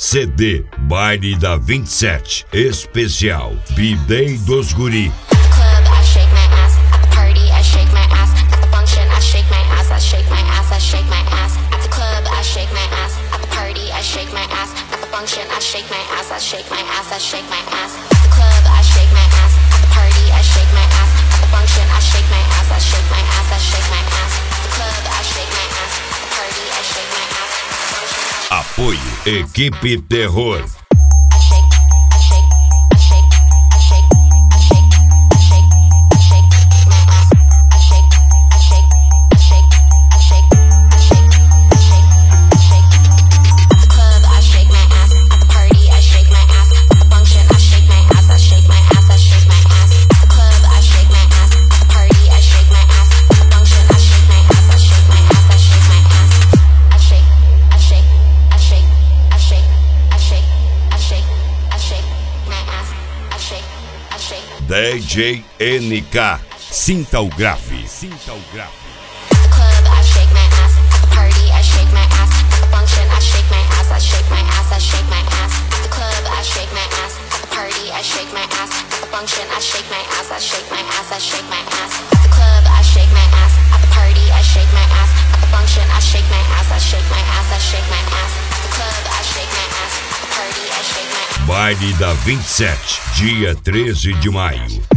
CD Baile da 27 Especial B-Day dos Guri. Apoio Equipe Terror. DJ NK, sinta o grave. Baile da 27, dia 13 de maio.